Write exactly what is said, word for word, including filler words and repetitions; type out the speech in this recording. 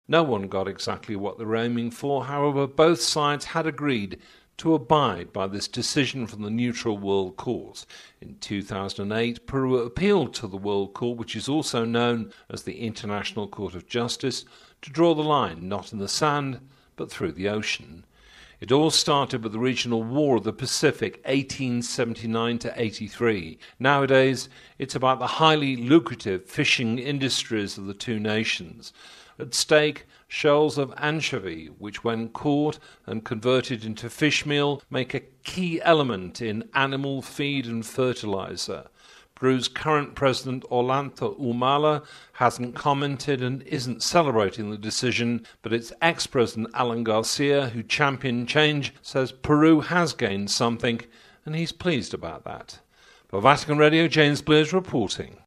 No one got exactly what they were aiming for. However, both sides had agreed to abide by this decision from the neutral World Court. In two thousand eight, Peru appealed to the World Court, which is also known as the International Court of Justice, to draw the line not in the sand, but through the ocean. It all started with the regional War of the Pacific, eighteen seventy-nine to eighty-three. Nowadays, it's about the highly lucrative fishing industries of the two nations. At stake, shoals of anchovy, which when caught and converted into fish meal, make a key element in animal feed and fertilizer. Peru's current president, Ollanta Humala, hasn't commented and isn't celebrating the decision, but its ex-president, Alan Garcia, who championed change, says Peru has gained something, and he's pleased about that. For Vatican Radio, James Blair reporting.